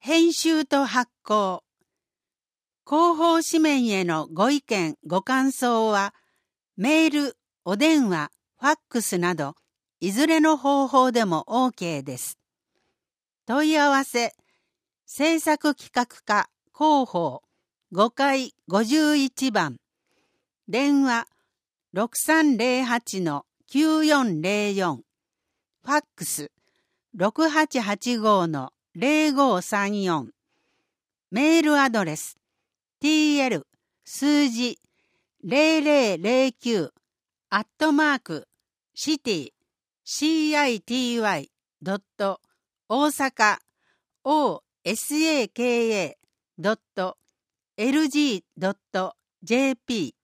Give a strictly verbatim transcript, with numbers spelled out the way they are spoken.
編集と発行。広報紙面へのご意見、ご感想は、メール、お電話、ファックスなど、いずれの方法でも OK です。問い合わせ、制作企画課広報ごかいごじゅういちばん、電話 ろくさんゼロはちのきゅうよんゼロよん、ファックス ろくはちはちごのゼロごさんよん、メールアドレス ティーエル 数字ゼロゼロゼロきゅうアットマークシティ シーアイティーワイ ドット大阪 オーエスエーケーエー ドットエルジー ドット ジェーピー